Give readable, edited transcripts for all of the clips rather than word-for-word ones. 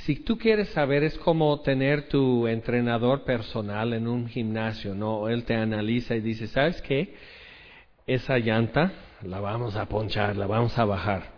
Si tú quieres saber, es como tener tu entrenador personal en un gimnasio, ¿no? Él te analiza y dice, ¿sabes qué? Esa llanta la vamos a ponchar, la vamos a bajar.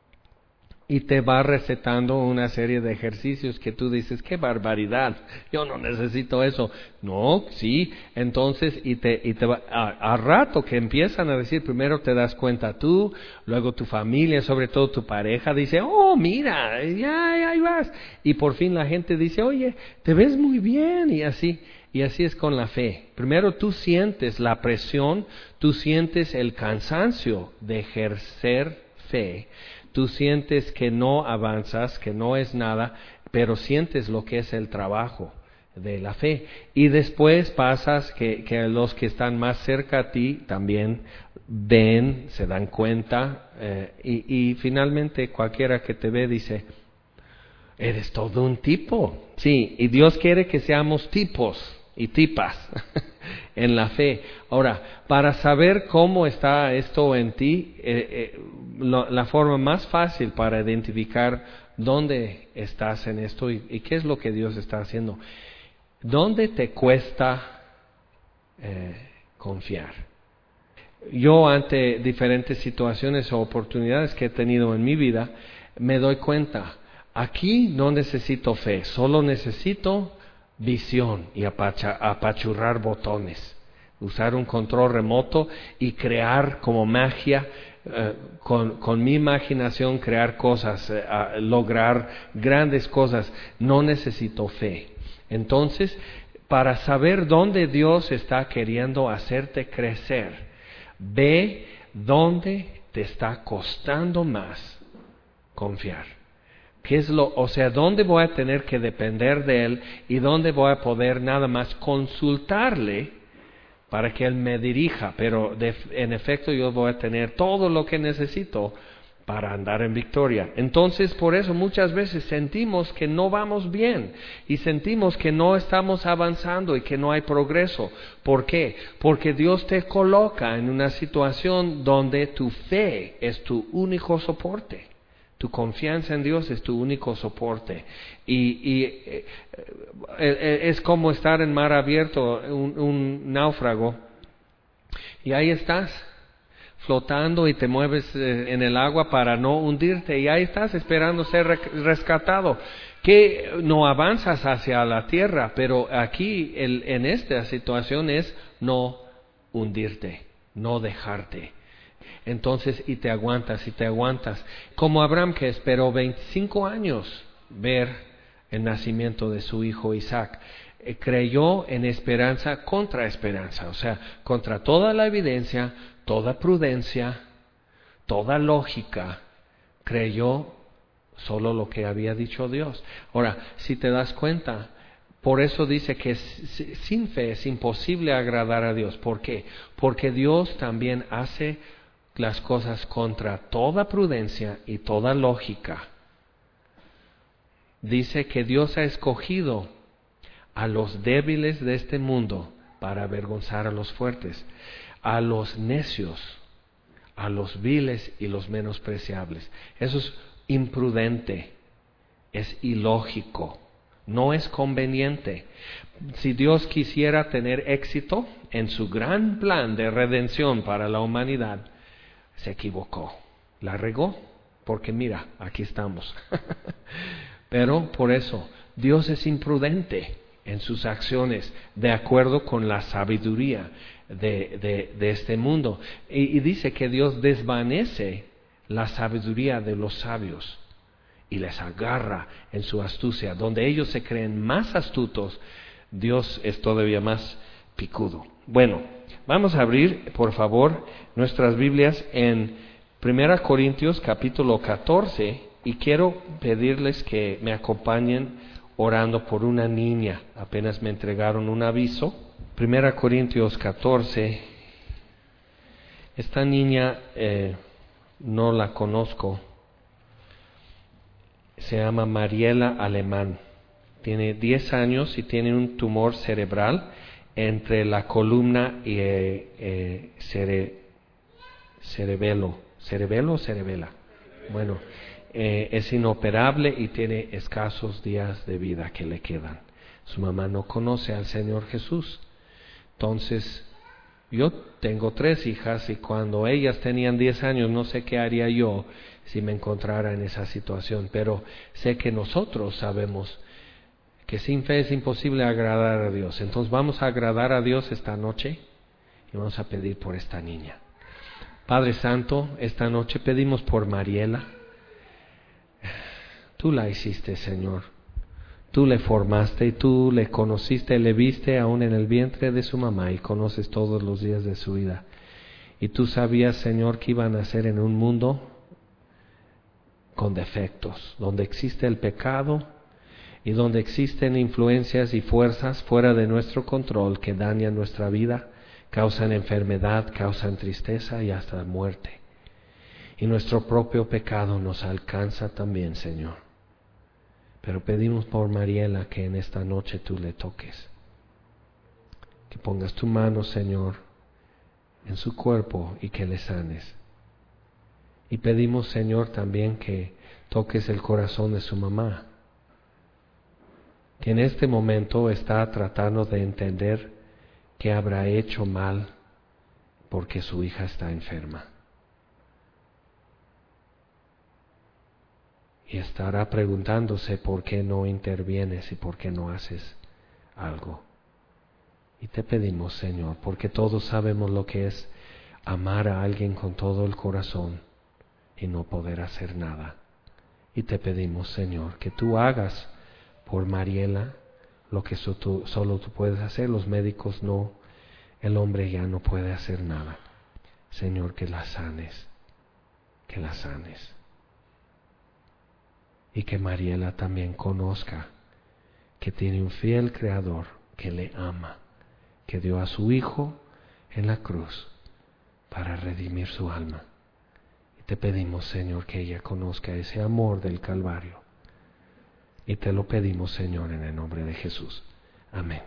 Y te va recetando una serie de ejercicios que tú dices, ¡qué barbaridad! Yo no necesito eso. No, sí. Entonces, y te va, a rato que empiezan a decir, primero te das cuenta tú, luego tu familia, sobre todo tu pareja, dice, oh, mira, ya, ahí vas. Y por fin la gente dice, oye, te ves muy bien, y así. Y así es con la fe. Primero tú sientes la presión, tú sientes el cansancio de ejercer fe. Tú sientes que no avanzas, que no es nada, pero sientes lo que es el trabajo de la fe. Y después pasas que los que están más cerca a ti también ven, se dan cuenta, y finalmente cualquiera que te ve dice, eres todo un tipo. Sí, y Dios quiere que seamos tipos y tipas en la fe. Ahora, para saber cómo está esto en ti, la forma más fácil para identificar dónde estás en esto y qué es lo que Dios está haciendo, ¿dónde te cuesta confiar? Yo ante diferentes situaciones o oportunidades que he tenido en mi vida, me doy cuenta, aquí no necesito fe, solo necesito visión y apachurrar botones, usar un control remoto y crear como magia, con mi imaginación crear cosas, lograr grandes cosas. No necesito fe. Entonces, para saber dónde Dios está queriendo hacerte crecer, ve dónde te está costando más confiar. ¿Qué es dónde voy a tener que depender de Él y dónde voy a poder nada más consultarle para que Él me dirija? Pero en efecto yo voy a tener todo lo que necesito para andar en victoria. Entonces, por eso muchas veces sentimos que no vamos bien y sentimos que no estamos avanzando y que no hay progreso. ¿Por qué? Porque Dios te coloca en una situación donde tu fe es tu único soporte. Tu confianza en Dios es tu único soporte. Y es como estar en mar abierto, un náufrago, y ahí estás, flotando y te mueves en el agua para no hundirte, y ahí estás esperando ser rescatado. Que no avanzas hacia la tierra, pero aquí en esta situación es no hundirte, no dejarte. Entonces, y te aguantas, como Abraham, que esperó 25 años ver el nacimiento de su hijo Isaac. Creyó en esperanza contra esperanza, o sea, contra toda la evidencia, toda prudencia, toda lógica, creyó solo lo que había dicho Dios. Ahora, si te das cuenta, por eso dice que sin fe es imposible agradar a Dios. ¿Por qué? Porque Dios también hace las cosas contra toda prudencia y toda lógica. Dice que Dios ha escogido a los débiles de este mundo para avergonzar a los fuertes, a los necios, a los viles y los menospreciables. Eso es imprudente, es ilógico, no es conveniente. Si Dios quisiera tener éxito en su gran plan de redención para la humanidad, se equivocó, la regó, porque mira, aquí estamos. Pero por eso, Dios es imprudente en sus acciones, de acuerdo con la sabiduría de este mundo. Y dice que Dios desvanece la sabiduría de los sabios y les agarra en su astucia. Donde ellos se creen más astutos, Dios es todavía más picudo. Bueno, vamos a abrir, por favor, nuestras Biblias en 1 Corintios capítulo 14, y quiero pedirles que me acompañen orando por una niña. Apenas me entregaron un aviso. 1 Corintios 14. Esta niña no la conozco. Se llama Mariela Alemán. Tiene 10 años y tiene un tumor cerebral entre la columna y cerebelo. ¿Cerebelo o cerebela? Bueno, es inoperable y tiene escasos días de vida que le quedan. Su mamá no conoce al Señor Jesús. Entonces, yo tengo 3 hijas y cuando ellas tenían 10 años, no sé qué haría yo si me encontrara en esa situación, pero sé que nosotros sabemos que sin fe es imposible agradar a Dios. Entonces vamos a agradar a Dios esta noche y vamos a pedir por esta niña. Padre Santo, esta noche pedimos por Mariela. Tú la hiciste, Señor. Tú le formaste y tú le conociste, le viste aún en el vientre de su mamá y conoces todos los días de su vida. Y tú sabías, Señor, que iban a nacer en un mundo con defectos, donde existe el pecado y donde existen influencias y fuerzas fuera de nuestro control que dañan nuestra vida, causan enfermedad, causan tristeza y hasta muerte. Y nuestro propio pecado nos alcanza también, Señor. Pero pedimos por Mariela que en esta noche tú le toques, que pongas tu mano, Señor, en su cuerpo y que le sanes. Y pedimos, Señor, también que toques el corazón de su mamá, que en este momento está tratando de entender qué habrá hecho mal porque su hija está enferma. Y estará preguntándose por qué no intervienes y por qué no haces algo. Y te pedimos, Señor, porque todos sabemos lo que es amar a alguien con todo el corazón y no poder hacer nada. Y te pedimos, Señor, que tú hagas por Mariela lo que solo tú puedes hacer. Los médicos no, el hombre ya no puede hacer nada. Señor, que la sanes, que la sanes. Y que Mariela también conozca que tiene un fiel Creador que le ama, que dio a su Hijo en la cruz para redimir su alma. Y te pedimos, Señor, que ella conozca ese amor del Calvario. Y te lo pedimos, Señor, en el nombre de Jesús. Amén.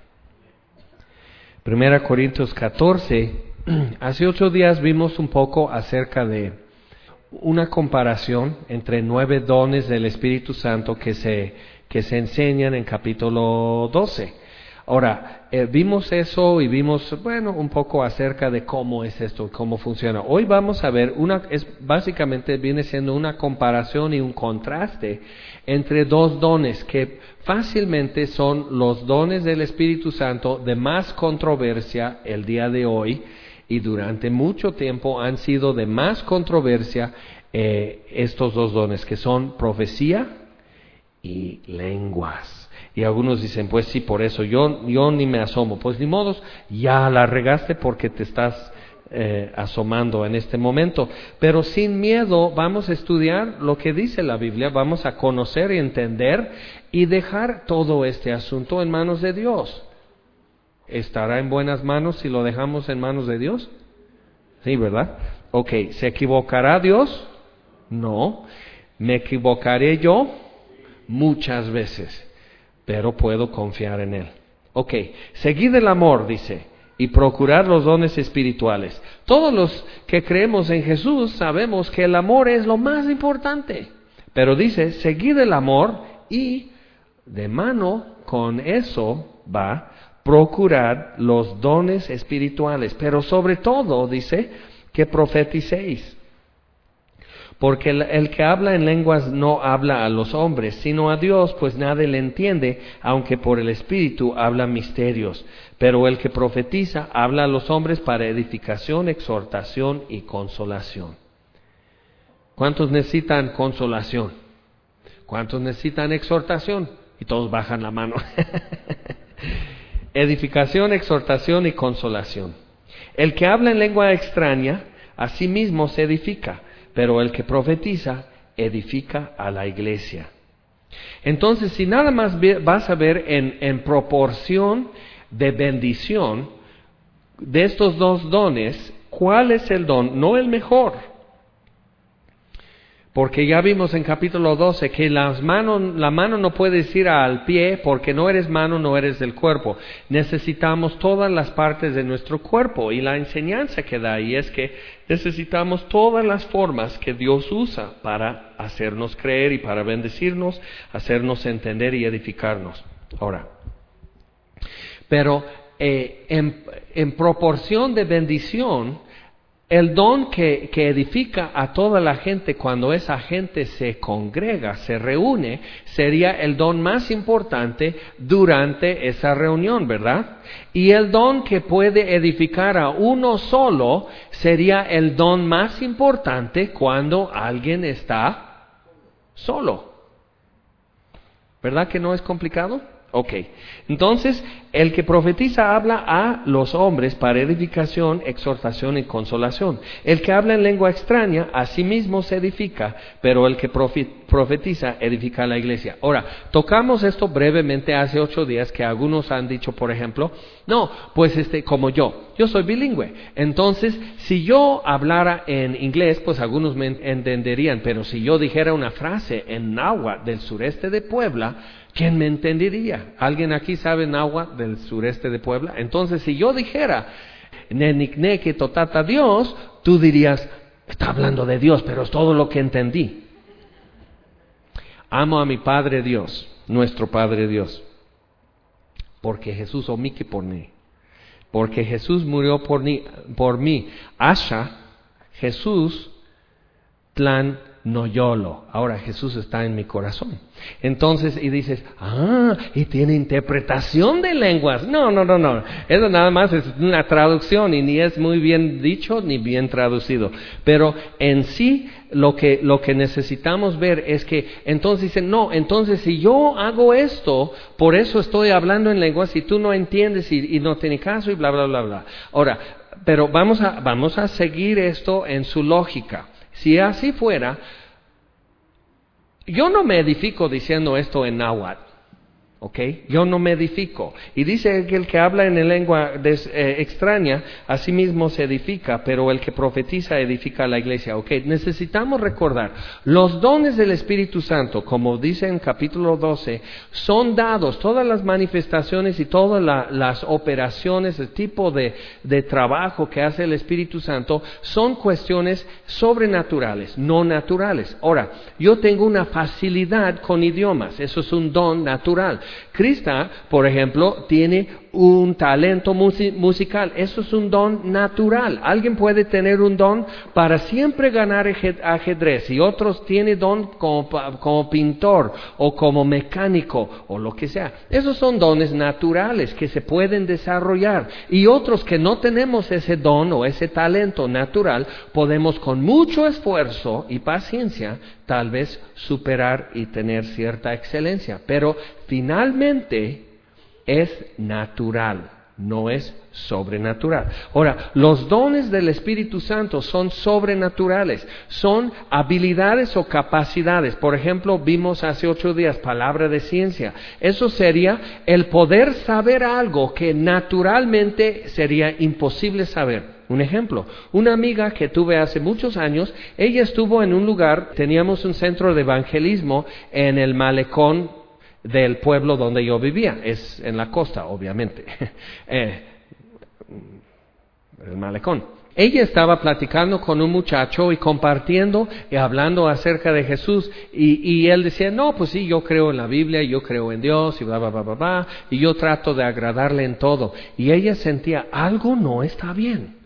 1 Corintios 14. Hace 8 días vimos un poco acerca de una comparación entre 9 dones del Espíritu Santo que se enseñan en capítulo 12. Ahora, vimos eso y vimos, un poco acerca de cómo es esto, cómo funciona. Hoy vamos a ver básicamente viene siendo una comparación y un contraste entre 2 dones que fácilmente son los dones del Espíritu Santo de más controversia el día de hoy. Y durante mucho tiempo han sido de más controversia estos 2 dones, que son profecía y lenguas. Y algunos dicen, pues sí, por eso yo ni me asomo. Pues ni modos, ya la regaste porque te estás asomando en este momento. Pero sin miedo vamos a estudiar lo que dice la Biblia, vamos a conocer y entender y dejar todo este asunto en manos de Dios. ¿Estará en buenas manos si lo dejamos en manos de Dios? Sí, ¿verdad? Ok, ¿se equivocará Dios? No. ¿Me equivocaré yo? Muchas veces, pero puedo confiar en Él. Ok, seguid el amor, dice, y procurad los dones espirituales. Todos los que creemos en Jesús sabemos que el amor es lo más importante. Pero dice, seguid el amor y de mano con eso va procurar los dones espirituales, pero sobre todo dice que profeticéis, porque el que habla en lenguas no habla a los hombres, sino a Dios, pues nadie le entiende, aunque por el Espíritu habla misterios. Pero el que profetiza habla a los hombres para edificación, exhortación y consolación. ¿Cuántos necesitan consolación? ¿Cuántos necesitan exhortación? Y todos bajan la mano. Edificación, exhortación y consolación. El que habla en lengua extraña, a sí mismo se edifica, pero el que profetiza, edifica a la iglesia. Entonces, si nada más vas a ver en proporción de bendición de estos 2 dones, ¿cuál es el don? No el mejor. Porque ya vimos en capítulo 12 que la mano no puede ir al pie porque no eres mano, no eres del cuerpo. Necesitamos todas las partes de nuestro cuerpo, y la enseñanza que da ahí es que necesitamos todas las formas que Dios usa para hacernos creer y para bendecirnos, hacernos entender y edificarnos. Ahora, pero en proporción de bendición, el don que edifica a toda la gente cuando esa gente se congrega, se reúne, sería el don más importante durante esa reunión, ¿verdad? Y el don que puede edificar a uno solo sería el don más importante cuando alguien está solo. ¿Verdad que no es complicado? Ok, entonces el que profetiza habla a los hombres para edificación, exhortación y consolación. El que habla en lengua extraña a sí mismo se edifica, pero el que profetiza edifica a la iglesia. Ahora, tocamos esto brevemente hace 8 días, que algunos han dicho, por ejemplo, no, pues como yo soy bilingüe, entonces si yo hablara en inglés, pues algunos me entenderían, pero si yo dijera una frase en náhuatl del sureste de Puebla, ¿quién me entendería? ¿Alguien aquí sabe náhuatl del sureste de Puebla? Entonces, si yo dijera Nenikneke Totata Dios, tú dirías, está hablando de Dios, pero es todo lo que entendí. Amo a mi Padre Dios, nuestro Padre Dios, porque Jesús omiki por mí, porque Jesús murió por mí. Asha, Jesús, tlan noyolo. Ahora Jesús está en mi corazón. Entonces, y dices, y tiene interpretación de lenguas. No. Eso nada más es una traducción y ni es muy bien dicho ni bien traducido. Pero en sí, lo que necesitamos ver es que, entonces dicen, no, entonces si yo hago esto, por eso estoy hablando en lenguas y tú no entiendes y no tiene caso y bla, bla, bla, bla. Ahora, pero vamos a seguir esto en su lógica. Si así fuera, yo no me edifico diciendo esto en náhuatl, ¿ok? Yo no me edifico. Y dice que el que habla en lengua extraña, a sí mismo se edifica, pero el que profetiza edifica a la iglesia, ¿ok? Necesitamos recordar, los dones del Espíritu Santo, como dice en capítulo 12, son dados, todas las manifestaciones y todas las operaciones, el tipo de trabajo que hace el Espíritu Santo, son cuestiones sobrenaturales, no naturales. Ahora, yo tengo una facilidad con idiomas, eso es un don natural. Krista, por ejemplo, tiene un talento musical. Eso es un don natural. Alguien puede tener un don para siempre ganar ajedrez y otros tienen don como pintor o como mecánico o lo que sea. Esos son dones naturales que se pueden desarrollar, y otros que no tenemos ese don o ese talento natural, podemos con mucho esfuerzo y paciencia tal vez superar y tener cierta excelencia, pero finalmente es natural, no es sobrenatural. Ahora, los dones del Espíritu Santo son sobrenaturales, son habilidades o capacidades. Por ejemplo, vimos hace 8 días palabra de ciencia. Eso sería el poder saber algo que naturalmente sería imposible saber. Un ejemplo, una amiga que tuve hace muchos años, ella estuvo en un lugar, teníamos un centro de evangelismo en el malecón del pueblo donde yo vivía, es en la costa, obviamente, el malecón. Ella estaba platicando con un muchacho y compartiendo y hablando acerca de Jesús, y él decía, no, pues sí, yo creo en la Biblia, yo creo en Dios, y bla, bla, bla, bla, bla, y yo trato de agradarle en todo. Y ella sentía, algo no está bien.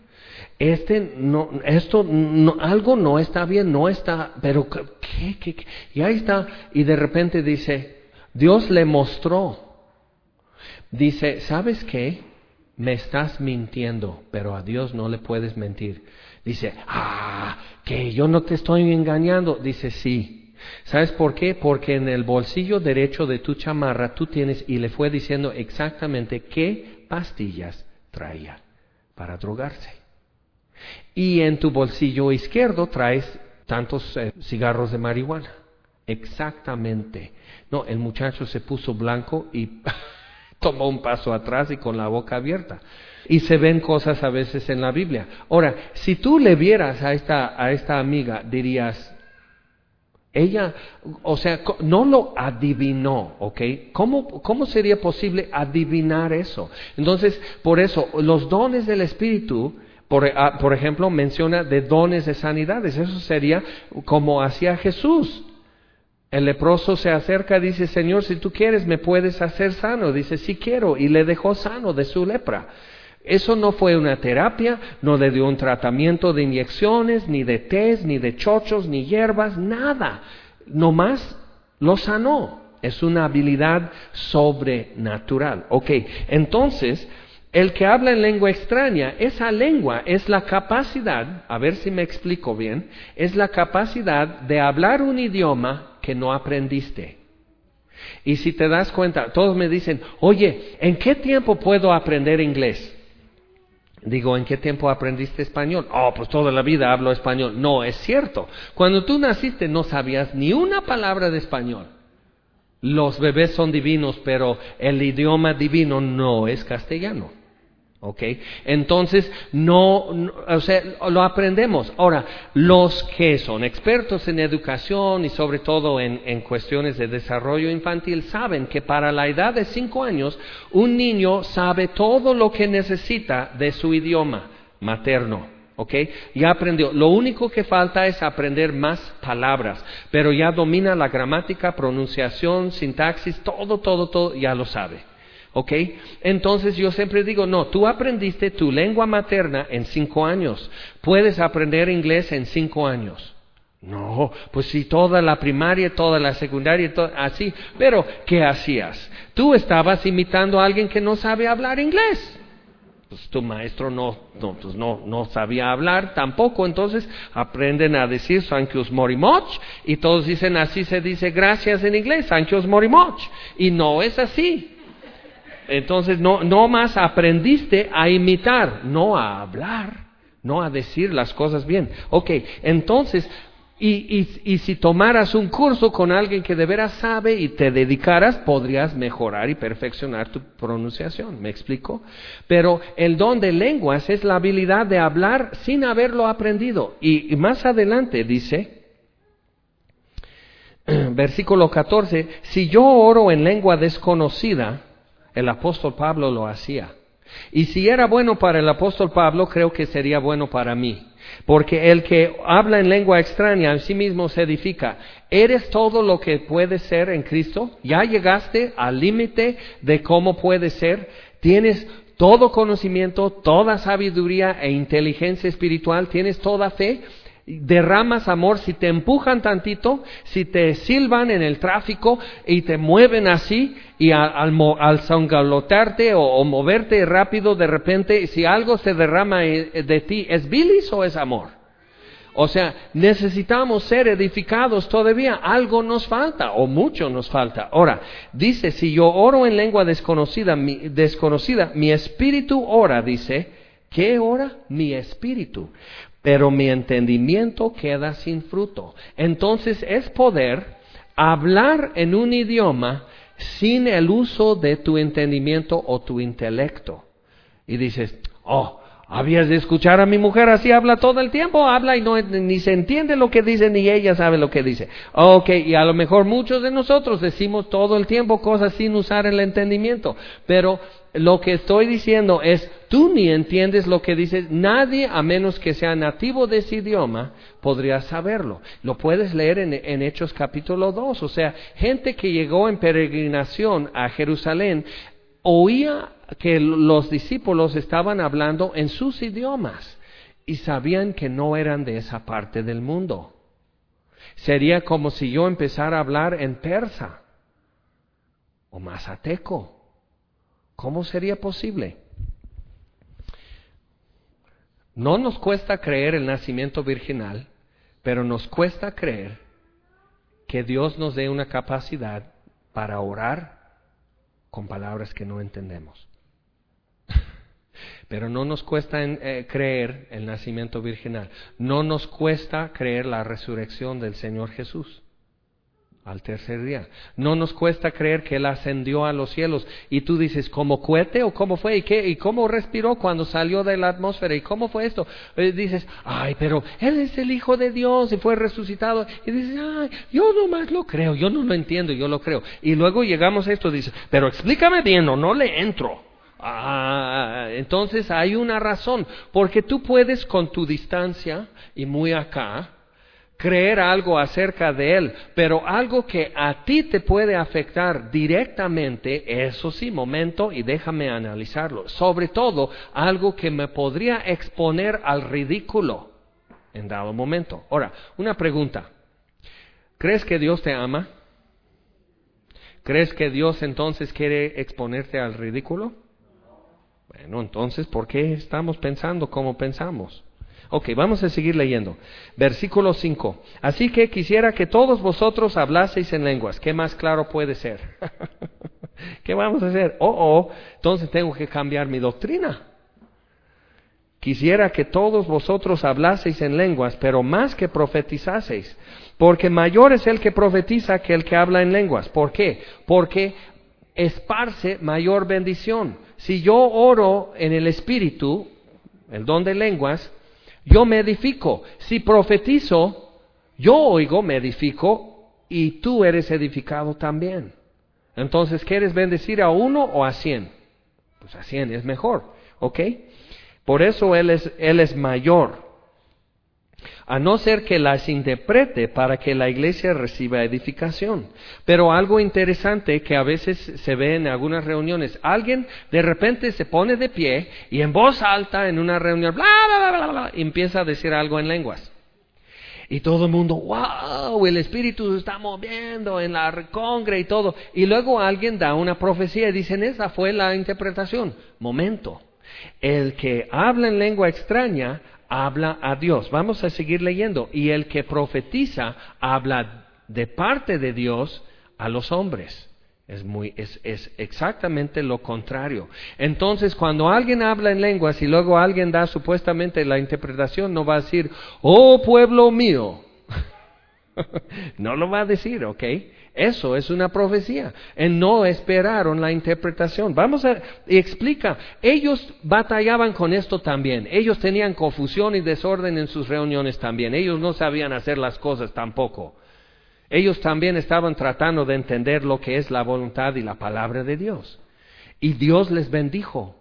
Algo no está bien, no está, pero ¿qué? Y ahí está, y de repente dice, Dios le mostró, dice, ¿sabes qué? Me estás mintiendo, pero a Dios no le puedes mentir. Dice, que yo no te estoy engañando. Dice, sí. ¿Sabes por qué? Porque en el bolsillo derecho de tu chamarra tú tienes, y le fue diciendo exactamente qué pastillas traía para drogarse. Y en tu bolsillo izquierdo traes tantos cigarros de marihuana. Exactamente. No, el muchacho se puso blanco y tomó un paso atrás y con la boca abierta. Y se ven cosas a veces en la Biblia. Ahora, si tú le vieras a esta amiga, dirías, Ella, o sea, no lo adivinó, ¿ok? ¿Cómo sería posible adivinar eso? Entonces, por eso, los dones del Espíritu, por ejemplo, menciona de dones de sanidades. Eso sería como hacía Jesús. El leproso se acerca y dice, Señor, si tú quieres, me puedes hacer sano. Dice, sí quiero, y le dejó sano de su lepra. Eso no fue una terapia, no le dio un tratamiento de inyecciones, ni de tés, ni de chochos, ni hierbas, nada. Nomás lo sanó. Es una habilidad sobrenatural. Ok, entonces, el que habla en lengua extraña, esa lengua es la capacidad, a ver si me explico bien, es la capacidad de hablar un idioma que no aprendiste. Y si te das cuenta, todos me dicen, oye, ¿en qué tiempo puedo aprender inglés? Digo, ¿en qué tiempo aprendiste español? Oh, pues toda la vida hablo español. No, es cierto. Cuando tú naciste no sabías ni una palabra de español. Los bebés son divinos, pero el idioma divino no es castellano. ¿Ok? Entonces, o sea, lo aprendemos. Ahora, los que son expertos en educación y sobre todo en cuestiones de desarrollo infantil saben que para la edad de 5 años, un niño sabe todo lo que necesita de su idioma materno. ¿Ok? Ya aprendió. Lo único que falta es aprender más palabras, pero ya domina la gramática, pronunciación, sintaxis, todo, ya lo sabe. ¿Ok? Entonces yo siempre digo, no, tú aprendiste tu lengua materna en 5 años. Puedes aprender inglés en 5 años. No, pues si toda la primaria, toda la secundaria, así. Pero, ¿qué hacías? Tú estabas imitando a alguien que no sabe hablar inglés. Pues tu maestro no sabía hablar tampoco, entonces aprenden a decir thank you very much, y todos dicen así se dice gracias en inglés, thank you very much, y no es así. Entonces no más aprendiste a imitar, no a hablar, no a decir las cosas bien. Ok, entonces, y si tomaras un curso con alguien que de veras sabe y te dedicaras, podrías mejorar y perfeccionar tu pronunciación, ¿me explico? Pero el don de lenguas es la habilidad de hablar sin haberlo aprendido. Y más adelante dice, versículo 14, si yo oro en lengua desconocida, el apóstol Pablo lo hacía. Y si era bueno para el apóstol Pablo, creo que sería bueno para mí. Porque el que habla en lengua extraña en sí mismo se edifica. ¿Eres todo lo que puedes ser en Cristo? ¿Ya llegaste al límite de cómo puedes ser? ¿Tienes todo conocimiento, toda sabiduría e inteligencia espiritual? ¿Tienes toda fe? Derramas amor, si te empujan tantito, si te silban en el tráfico y te mueven así, y al zangalotarte o moverte rápido de repente, si algo se derrama de ti, ¿es bilis o es amor? O sea, necesitamos ser edificados todavía, algo nos falta, o mucho nos falta. Ahora, dice, si yo oro en lengua desconocida, mi espíritu ora, dice, ¿qué ora? Mi espíritu. Pero mi entendimiento queda sin fruto. Entonces es poder hablar en un idioma sin el uso de tu entendimiento o tu intelecto. Y dices, oh, habías de escuchar a mi mujer, así habla todo el tiempo, habla y ni se entiende lo que dice, ni ella sabe lo que dice. Ok, y a lo mejor muchos de nosotros decimos todo el tiempo cosas sin usar el entendimiento, pero lo que estoy diciendo es, tú ni entiendes lo que dices, nadie a menos que sea nativo de ese idioma podría saberlo. Lo puedes leer en Hechos capítulo 2, o sea, gente que llegó en peregrinación a Jerusalén, oía que los discípulos estaban hablando en sus idiomas y sabían que no eran de esa parte del mundo. Sería como si yo empezara a hablar en persa o mazateco. ¿Cómo sería posible? No nos cuesta creer el nacimiento virginal, pero nos cuesta creer que Dios nos dé una capacidad para orar con palabras que no entendemos. Pero no nos cuesta creer el nacimiento virginal. No nos cuesta creer la resurrección del Señor Jesús. Al tercer día. No nos cuesta creer que Él ascendió a los cielos. Y tú dices, ¿como cohete o cómo fue? ¿Y cómo respiró cuando salió de la atmósfera? ¿Y cómo fue esto? Dices, ay, pero Él es el Hijo de Dios y fue resucitado. Y dices, ay, yo nomás lo creo, yo no lo entiendo, yo lo creo. Y luego llegamos a esto, dices, pero explícame bien o no le entro. Entonces hay una razón, porque tú puedes con tu distancia y muy acá creer algo acerca de Él, pero algo que a ti te puede afectar directamente, eso sí, momento, y déjame analizarlo. Sobre todo, algo que me podría exponer al ridículo en dado momento. Ahora, una pregunta. ¿Crees que Dios te ama? ¿Crees que Dios entonces quiere exponerte al ridículo? Bueno, entonces, ¿por qué estamos pensando como pensamos? Ok, vamos a seguir leyendo. Versículo 5. Así que quisiera que todos vosotros hablaseis en lenguas. ¿Qué más claro puede ser? ¿Qué vamos a hacer? Entonces tengo que cambiar mi doctrina. Quisiera que todos vosotros hablaseis en lenguas, pero más que profetizaseis. Porque mayor es el que profetiza que el que habla en lenguas. ¿Por qué? Porque esparce mayor bendición. Si yo oro en el Espíritu, el don de lenguas, yo me edifico. Si profetizo, yo oigo, me edifico, y tú eres edificado también. Entonces, ¿quieres bendecir a 1 o a 100? Pues a 100 es mejor, ¿ok? Por eso Él es mayor. A no ser que las interprete para que la iglesia reciba edificación. Pero algo interesante que a veces se ve en algunas reuniones, alguien de repente se pone de pie y en voz alta en una reunión, bla, bla, bla, bla, bla, y empieza a decir algo en lenguas. Y todo el mundo, wow, el Espíritu se está moviendo en la congre y todo. Y luego alguien da una profecía y dicen, esa fue la interpretación. Momento, el que habla en lengua extraña habla a Dios. Vamos a seguir leyendo. Y el que profetiza habla de parte de Dios a los hombres. Es exactamente lo contrario. Entonces, cuando alguien habla en lenguas y luego alguien da supuestamente la interpretación, no va a decir, oh pueblo mío. No lo va a decir, ¿ok? Eso es una profecía. No esperaron la interpretación. Y explica. Ellos batallaban con esto también. Ellos tenían confusión y desorden en sus reuniones también. Ellos no sabían hacer las cosas tampoco. Ellos también estaban tratando de entender lo que es la voluntad y la palabra de Dios. Y Dios les bendijo.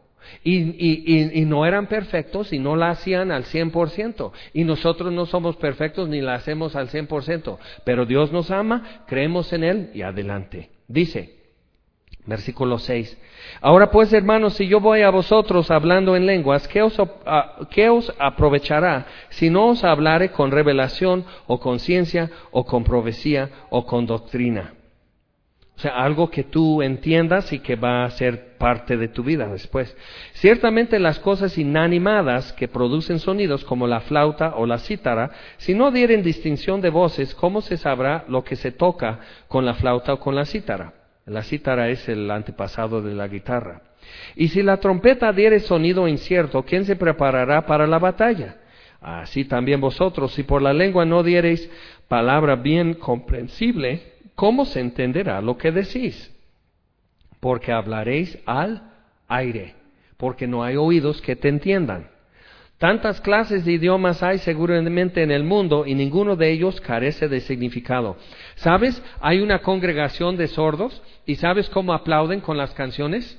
Y no eran perfectos y no la hacían al 100%. Y nosotros no somos perfectos ni la hacemos al 100%. Pero Dios nos ama, creemos en Él y adelante. Dice, versículo 6. Ahora pues, hermanos, si yo voy a vosotros hablando en lenguas, ¿qué os aprovechará si no os hablare con revelación o con ciencia o con profecía o con doctrina? O sea, algo que tú entiendas y que va a ser parte de tu vida después. Ciertamente las cosas inanimadas que producen sonidos como la flauta o la cítara, si no dieren distinción de voces, ¿cómo se sabrá lo que se toca con la flauta o con la cítara? La cítara es el antepasado de la guitarra. Y si la trompeta diere sonido incierto, ¿quién se preparará para la batalla? Así también vosotros, si por la lengua no diereis palabra bien comprensible, ¿cómo se entenderá lo que decís? Porque hablaréis al aire, porque no hay oídos que te entiendan. Tantas clases de idiomas hay seguramente en el mundo y ninguno de ellos carece de significado. ¿Sabes? Hay una congregación de sordos y ¿sabes cómo aplauden con las canciones?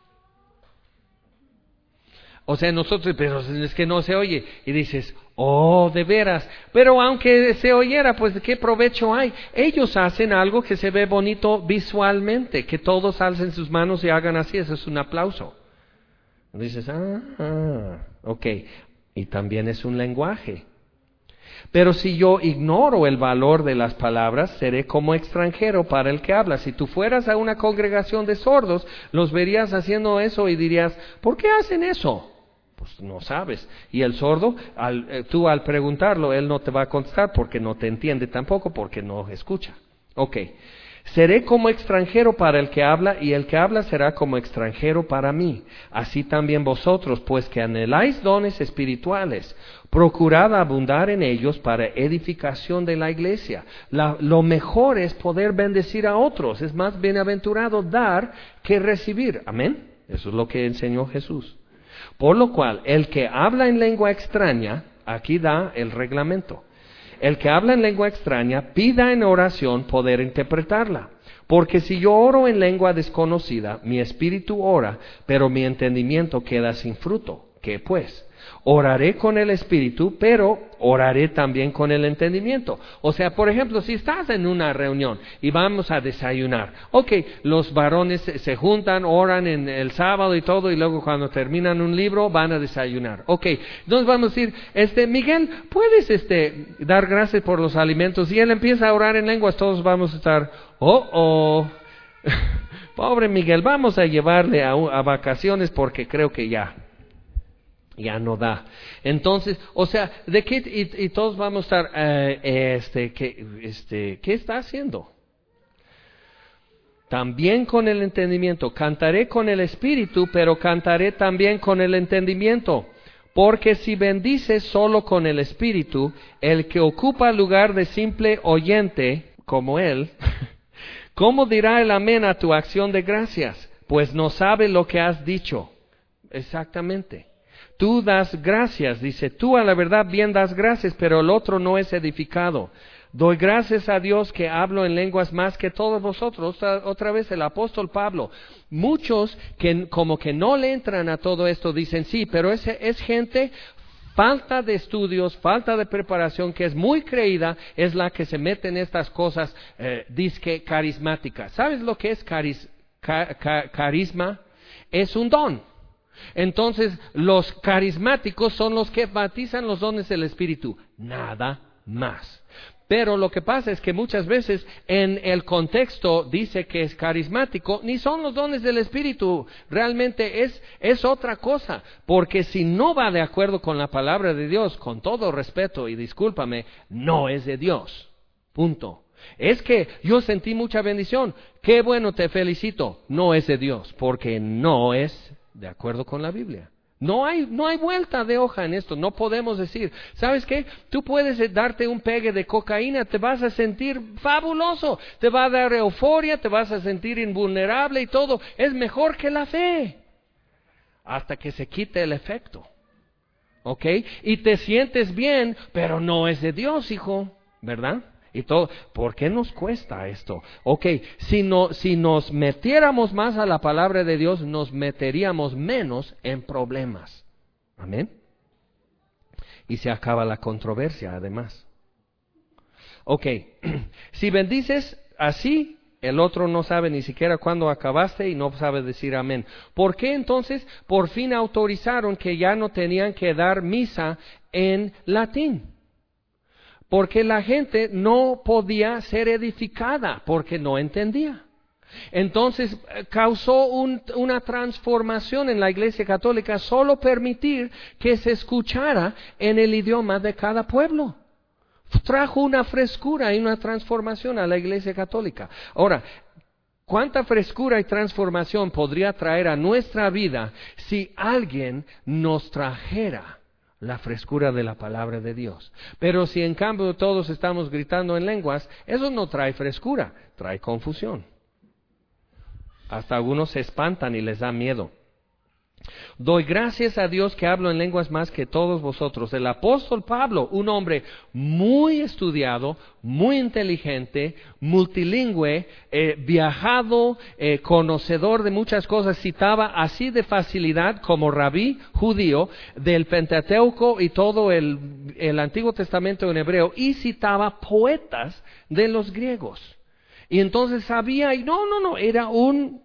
O sea, nosotros, pero es que no se oye. Y dices, oh, de veras. Pero aunque se oyera, pues ¿qué provecho hay? Ellos hacen algo que se ve bonito visualmente, que todos alcen sus manos y hagan así, eso es un aplauso. Dices, ok. Y también es un lenguaje. Pero si yo ignoro el valor de las palabras, seré como extranjero para el que habla. Si tú fueras a una congregación de sordos, los verías haciendo eso y dirías, ¿por qué hacen eso? Pues no sabes. Y el sordo, tú al preguntarlo, él no te va a contestar porque no te entiende tampoco, porque no escucha. Ok. Seré como extranjero para el que habla, y el que habla será como extranjero para mí. Así también vosotros, pues que anheláis dones espirituales, procurad abundar en ellos para edificación de la iglesia. Lo mejor es poder bendecir a otros. Es más bienaventurado dar que recibir. Amén. Eso es lo que enseñó Jesús. Por lo cual, el que habla en lengua extraña, aquí da el reglamento. El que habla en lengua extraña, pida en oración poder interpretarla. Porque si yo oro en lengua desconocida, mi espíritu ora, pero mi entendimiento queda sin fruto. ¿Qué pues? Oraré con el espíritu, pero oraré también con el entendimiento. O sea, por ejemplo, si estás en una reunión y vamos a desayunar, los varones se juntan, oran en el sábado y todo, y luego cuando terminan un libro van a desayunar. Entonces vamos a decir, Miguel, ¿puedes dar gracias por los alimentos? Y él empieza a orar en lenguas, todos vamos a estar, pobre Miguel, vamos a llevarle a vacaciones porque creo que ya no da. Entonces, o sea, ¿de qué? Y todos vamos a estar, ¿qué está haciendo? También con el entendimiento. Cantaré con el espíritu, pero cantaré también con el entendimiento. Porque si bendices solo con el espíritu, el que ocupa el lugar de simple oyente, como él, ¿cómo dirá el amén a tu acción de gracias? Pues no sabe lo que has dicho. Exactamente. Tú das gracias, dice, tú a la verdad bien das gracias, pero el otro no es edificado. Doy gracias a Dios que hablo en lenguas más que todos vosotros. Otra vez el apóstol Pablo. Muchos que como que no le entran a todo esto dicen, sí, pero es gente, falta de estudios, falta de preparación, que es muy creída, es la que se mete en estas cosas, disque carismáticas. ¿Sabes lo que es carisma? Es un don. Entonces, los carismáticos son los que enfatizan los dones del Espíritu, nada más. Pero lo que pasa es que muchas veces en el contexto dice que es carismático, ni son los dones del Espíritu, realmente es otra cosa, porque si no va de acuerdo con la palabra de Dios, con todo respeto y discúlpame, no es de Dios, punto. Es que yo sentí mucha bendición, qué bueno, te felicito, no es de Dios, porque no es de acuerdo con la Biblia. No hay vuelta de hoja en esto. No podemos decir, ¿sabes qué? Tú puedes darte un pegue de cocaína, te vas a sentir fabuloso, te va a dar euforia, te vas a sentir invulnerable y todo. Es mejor que la fe, hasta que se quite el efecto. Y te sientes bien, pero no es de Dios, hijo, ¿verdad? Y todo, ¿por qué nos cuesta esto? Si nos metiéramos más a la palabra de Dios, nos meteríamos menos en problemas. Amén. Y se acaba la controversia, además. Si bendices así, el otro no sabe ni siquiera cuándo acabaste y no sabe decir amén. ¿Por qué entonces por fin autorizaron que ya no tenían que dar misa en latín? Porque la gente no podía ser edificada, porque no entendía. Entonces causó una transformación en la Iglesia Católica, solo permitir que se escuchara en el idioma de cada pueblo. Trajo una frescura y una transformación a la Iglesia Católica. Ahora, ¿cuánta frescura y transformación podría traer a nuestra vida si alguien nos trajera la frescura de la palabra de Dios? Pero si en cambio todos estamos gritando en lenguas, eso no trae frescura, trae confusión. Hasta algunos se espantan y les da miedo. Doy gracias a Dios que hablo en lenguas más que todos vosotros. El apóstol Pablo, un hombre muy estudiado, muy inteligente, multilingüe, viajado, conocedor de muchas cosas, citaba así de facilidad como rabí judío del Pentateuco y todo el Antiguo Testamento en hebreo, y citaba poetas de los griegos. Y entonces sabía, y no, era un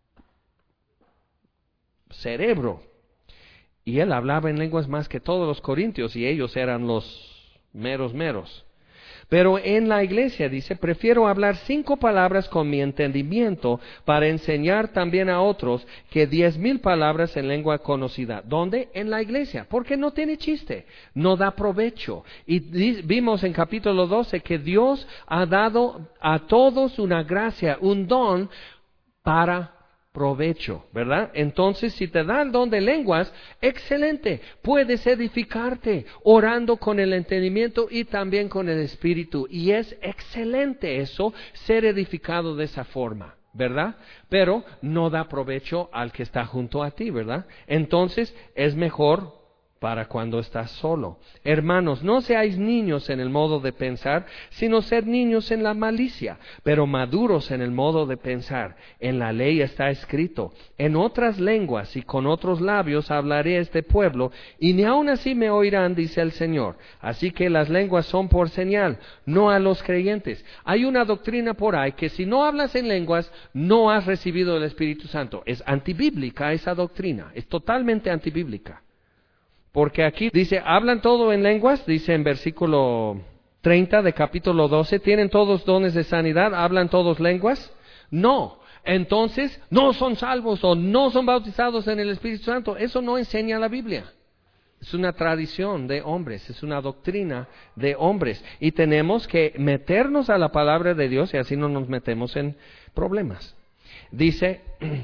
cerebro. Y él hablaba en lenguas más que todos los corintios, y ellos eran los meros. Pero en la iglesia, dice, prefiero hablar 5 palabras con mi entendimiento para enseñar también a otros que 10,000 palabras en lengua conocida. ¿Dónde? En la iglesia, porque no tiene chiste, no da provecho. Y vimos en capítulo 12 que Dios ha dado a todos una gracia, un don para provecho, ¿verdad? Entonces, si te da el don de lenguas, excelente, puedes edificarte orando con el entendimiento y también con el espíritu, y es excelente eso, ser edificado de esa forma, ¿verdad? Pero no da provecho al que está junto a ti, ¿verdad? Entonces, es mejor para cuando estás solo. Hermanos, no seáis niños en el modo de pensar, sino sed niños en la malicia, pero maduros en el modo de pensar. En la ley está escrito, en otras lenguas y con otros labios hablaré a este pueblo, y ni aun así me oirán, dice el Señor. Así que las lenguas son por señal, no a los creyentes. Hay una doctrina por ahí que si no hablas en lenguas, no has recibido el Espíritu Santo. Es antibíblica esa doctrina, es totalmente antibíblica. Porque aquí dice, ¿hablan todo en lenguas? Dice en versículo 30 de capítulo 12, ¿tienen todos dones de sanidad? ¿Hablan todos lenguas? No. Entonces, no son salvos o no son bautizados en el Espíritu Santo. Eso no enseña la Biblia. Es una tradición de hombres, es una doctrina de hombres. Y tenemos que meternos a la palabra de Dios y así no nos metemos en problemas. Dice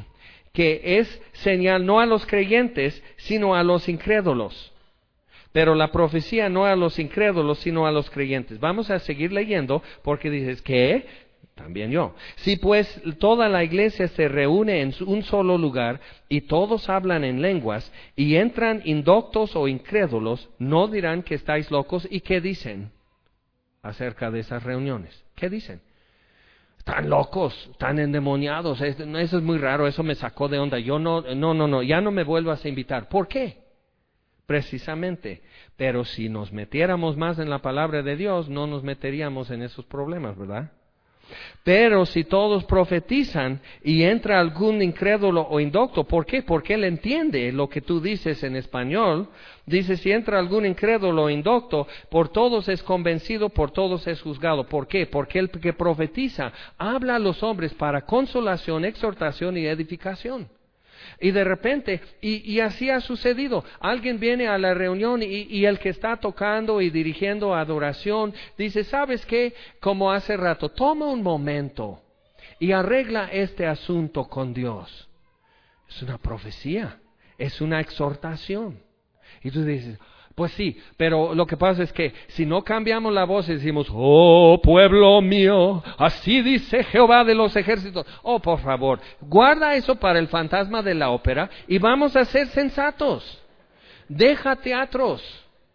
que es señal no a los creyentes, sino a los incrédulos. Pero la profecía no a los incrédulos, sino a los creyentes. Vamos a seguir leyendo porque dices, ¿qué? También yo. Si pues toda la iglesia se reúne en un solo lugar y todos hablan en lenguas y entran indoctos o incrédulos, no dirán que estáis locos. ¿Y qué dicen acerca de esas reuniones? ¿Qué dicen? Están locos, están endemoniados, eso es muy raro, eso me sacó de onda, yo no, ya no me vuelvas a invitar. ¿Por qué? Precisamente, pero si nos metiéramos más en la palabra de Dios, no nos meteríamos en esos problemas, ¿verdad? Pero si todos profetizan y entra algún incrédulo o indocto, ¿por qué? Porque él entiende lo que tú dices en español. Dice, si entra algún incrédulo o indocto, por todos es convencido, por todos es juzgado. ¿Por qué? Porque el que profetiza habla a los hombres para consolación, exhortación y edificación. Y de repente, y así ha sucedido, alguien viene a la reunión y el que está tocando y dirigiendo adoración dice, ¿sabes qué? Como hace rato, toma un momento y arregla este asunto con Dios. Es una profecía, es una exhortación. Y tú dices, pues sí, pero lo que pasa es que si no cambiamos la voz y decimos, oh pueblo mío, así dice Jehová de los ejércitos. Oh, por favor, guarda eso para el fantasma de la ópera y vamos a ser sensatos. Deja teatros.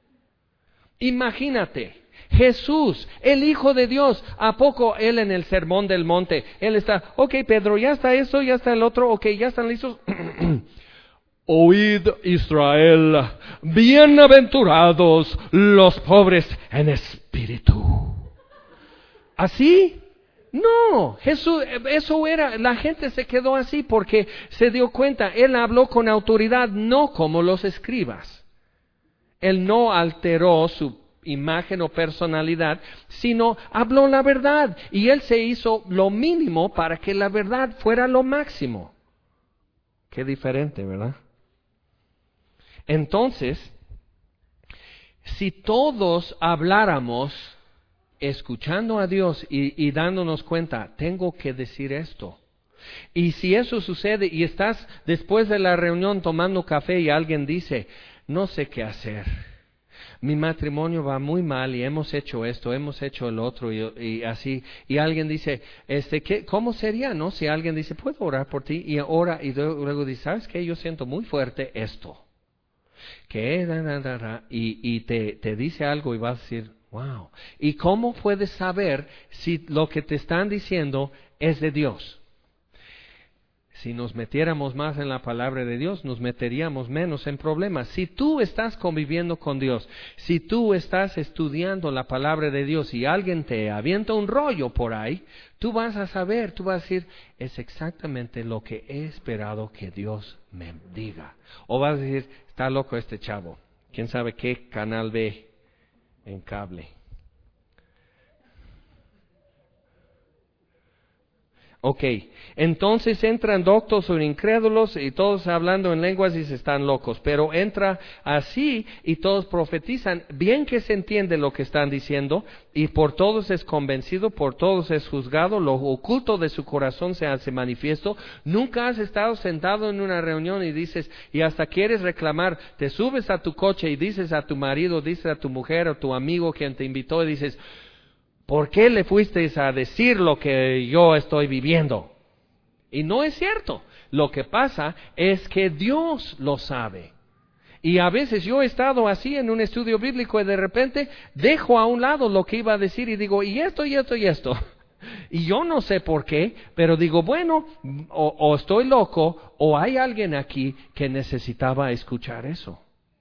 Imagínate, Jesús, el Hijo de Dios, ¿a poco Él en el sermón del monte? Él está, ok Pedro, ya está eso, ya está el otro, ok, ya están listos. Oíd Israel, bienaventurados los pobres en espíritu. ¿Así? No, Jesús, eso era, la gente se quedó así porque se dio cuenta, Él habló con autoridad, no como los escribas. Él no alteró su imagen o personalidad, sino habló la verdad y Él se hizo lo mínimo para que la verdad fuera lo máximo. Qué diferente, ¿verdad? Entonces, si todos habláramos escuchando a Dios y dándonos cuenta, tengo que decir esto. Y si eso sucede y estás después de la reunión tomando café y alguien dice, no sé qué hacer, mi matrimonio va muy mal y hemos hecho esto, hemos hecho el otro y así, y alguien dice, ¿cómo sería, no? Si alguien dice, ¿puedo orar por ti? Y ora y luego dice, ¿sabes qué? Yo siento muy fuerte esto. Y te dice algo y vas a decir, wow. ¿Y cómo puedes saber si lo que te están diciendo es de Dios? Si nos metiéramos más en la palabra de Dios, nos meteríamos menos en problemas. Si tú estás conviviendo con Dios, si tú estás estudiando la palabra de Dios y alguien te avienta un rollo por ahí, tú vas a saber, tú vas a decir, es exactamente lo que he esperado que Dios me diga. O vas a decir, está loco este chavo, quién sabe qué canal ve en cable. Ok, entonces entran doctos o incrédulos y todos hablando en lenguas y se están locos, pero entra así y todos profetizan, bien que se entiende lo que están diciendo y por todos es convencido, por todos es juzgado, lo oculto de su corazón se hace manifiesto. Nunca has estado sentado en una reunión y dices, y hasta quieres reclamar, te subes a tu coche y dices a tu marido, dices a tu mujer o tu amigo quien te invitó y dices, ¿por qué le fuisteis a decir lo que yo estoy viviendo? Y no es cierto. Lo que pasa es que Dios lo sabe. Y a veces yo he estado así en un estudio bíblico y de repente dejo a un lado lo que iba a decir y digo, y esto, y esto, y esto. Y yo no sé por qué, pero digo, bueno, o estoy loco o hay alguien aquí que necesitaba escuchar eso.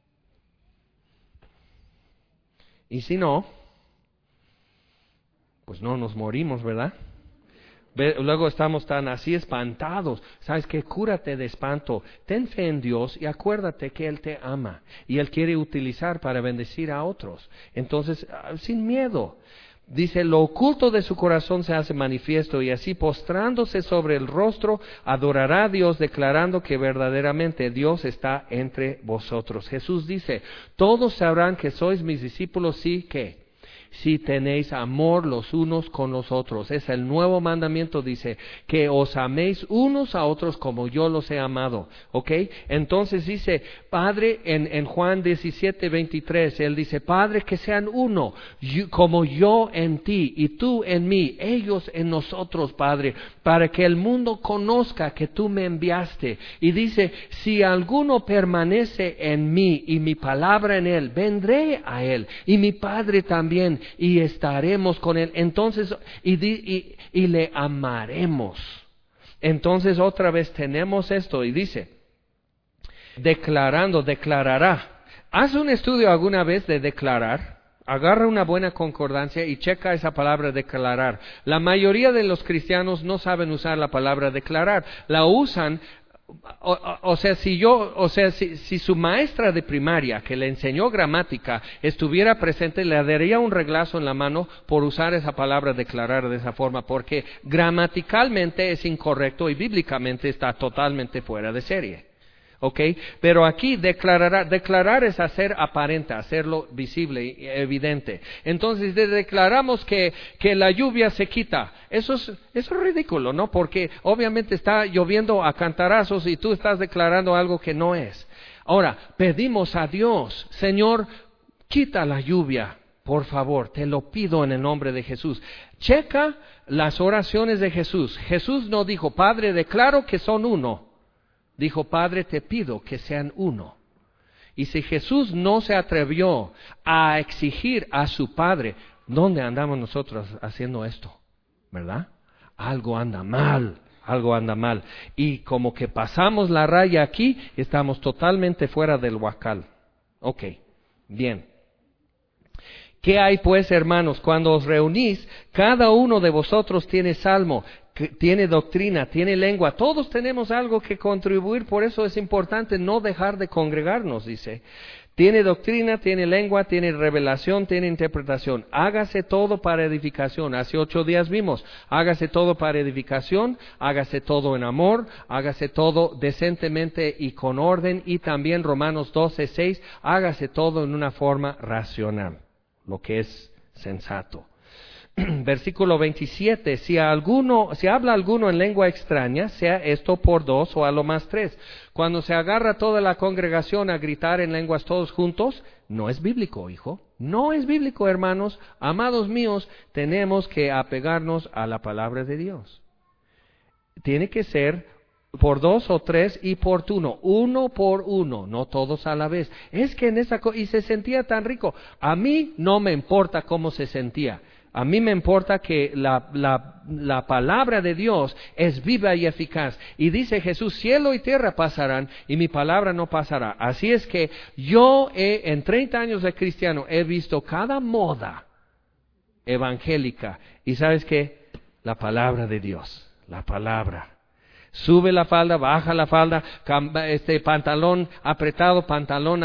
Y si no, pues no nos morimos, ¿verdad? Luego estamos tan así espantados. ¿Sabes qué? Cúrate de espanto. Ten fe en Dios y acuérdate que Él te ama. Y Él quiere utilizar para bendecir a otros. Entonces, sin miedo. Dice, lo oculto de su corazón se hace manifiesto y así postrándose sobre el rostro, adorará a Dios declarando que verdaderamente Dios está entre vosotros. Jesús dice, todos sabrán que sois mis discípulos si tenéis amor los unos con los otros. Es el nuevo mandamiento, dice, que os améis unos a otros como yo los he amado. ¿Ok? Entonces dice, Padre, en Juan 17:23, Él dice, Padre, que sean uno, como yo en ti y tú en mí, ellos en nosotros, Padre, para que el mundo conozca que tú me enviaste. Y dice, si alguno permanece en mí y mi palabra en él, vendré a él y mi Padre también y estaremos con él. Entonces, y le amaremos. Entonces otra vez tenemos esto y dice, declarará. Haz un estudio alguna vez de declarar. Agarra una buena concordancia y checa esa palabra declarar. La mayoría de los cristianos no saben usar la palabra declarar. La usan, si su maestra de primaria que le enseñó gramática estuviera presente, le daría un reglazo en la mano por usar esa palabra declarar de esa forma, porque gramaticalmente es incorrecto y bíblicamente está totalmente fuera de serie. ¿Ok? Pero aquí declarar es hacer aparente, hacerlo visible y evidente. Entonces declaramos que la lluvia se quita. Eso es ridículo, ¿no? Porque obviamente está lloviendo a cantarazos y tú estás declarando algo que no es. Ahora, pedimos a Dios, Señor, quita la lluvia, por favor, te lo pido en el nombre de Jesús. Checa las oraciones de Jesús. Jesús no dijo, Padre, declaro que son uno. Dijo, Padre, te pido que sean uno. Y si Jesús no se atrevió a exigir a su Padre, ¿dónde andamos nosotros haciendo esto? ¿Verdad? Algo anda mal. Y como que pasamos la raya aquí, estamos totalmente fuera del huacal. Ok, bien. ¿Qué hay pues, hermanos? Cuando os reunís, cada uno de vosotros tiene salmo, tiene doctrina, tiene lengua, todos tenemos algo que contribuir, por eso es importante no dejar de congregarnos, dice. Tiene doctrina, tiene lengua, tiene revelación, tiene interpretación. Hágase todo para edificación. Hace 8 días vimos, hágase todo para edificación, hágase todo en amor, hágase todo decentemente y con orden, y también Romanos 12:6, hágase todo en una forma racional, lo que es sensato. Versículo 27, si habla alguno en lengua extraña, sea esto por 2 o a lo más 3. Cuando se agarra toda la congregación a gritar en lenguas todos juntos, no es bíblico, hijo. No es bíblico, hermanos. Amados míos, tenemos que apegarnos a la palabra de Dios. Tiene que ser por 2 o 3 y por uno por uno, no todos a la vez. Es que y se sentía tan rico. A mí no me importa cómo se sentía. A mí me importa que la palabra de Dios es viva y eficaz. Y dice Jesús, cielo y tierra pasarán y mi palabra no pasará. Así es que yo en 30 años de cristiano he visto cada moda evangélica. ¿Y sabes qué? La palabra de Dios, la palabra. Sube la falda, baja la falda, pantalón apretado, pantalón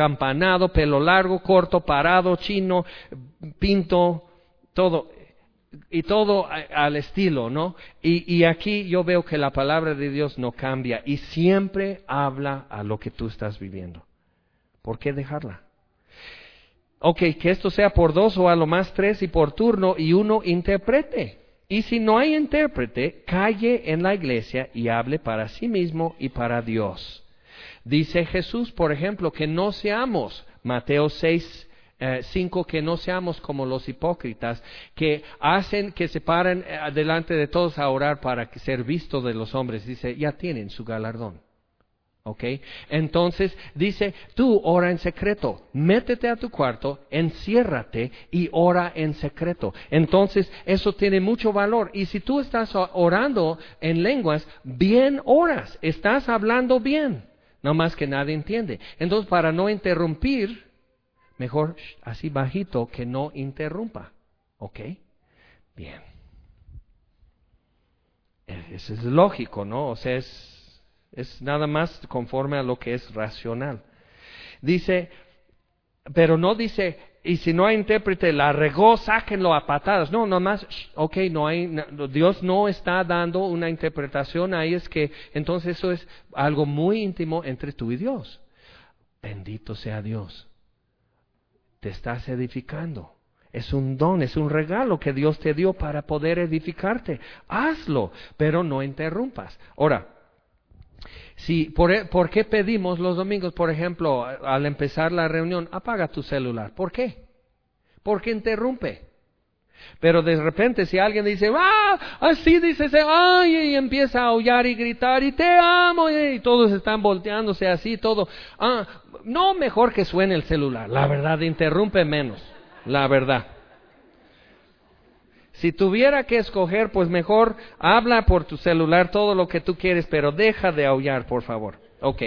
acampanado, pelo largo, corto, parado, chino, pinto, todo. y todo al estilo, ¿no? Y aquí yo veo que la palabra de Dios no cambia y siempre habla a lo que tú estás viviendo. ¿Por qué dejarla? Ok, que esto sea por 2 o a lo más 3 y por turno y uno interprete. Y si no hay intérprete, calle en la iglesia y hable para sí mismo y para Dios. Dice Jesús, por ejemplo, que no seamos, Mateo 6:5, que no seamos como los hipócritas, que se paran delante de todos a orar para ser vistos de los hombres. Dice, ya tienen su galardón. ¿Ok? Entonces dice, tú ora en secreto, métete a tu cuarto, enciérrate y ora en secreto. Entonces eso tiene mucho valor. Y si tú estás orando en lenguas, bien oras, estás hablando bien, no más que nadie entiende. Entonces para no interrumpir, mejor así bajito que no interrumpa. ¿Ok? Bien. Eso es lógico, ¿no? O sea, es nada más conforme a lo que es racional. Dice, pero no dice, y si no hay intérprete, la regó, sáquenlo a patadas. No, nomás, ok, Dios no está dando una interpretación ahí, es que, entonces eso es algo muy íntimo entre tú y Dios. Bendito sea Dios. Te estás edificando. Es un don, es un regalo que Dios te dio para poder edificarte. Hazlo, pero no interrumpas. Ahora, ¿por qué pedimos los domingos, por ejemplo, al empezar la reunión, apaga tu celular? ¿Por qué? Porque interrumpe. Pero de repente si alguien dice, así dice, y empieza a aullar y gritar, y te amo, y todos están volteándose así, todo. No, mejor que suene el celular, la verdad, interrumpe menos, la verdad. Si tuviera que escoger, pues mejor habla por tu celular todo lo que tú quieres, pero deja de aullar, por favor. Ok.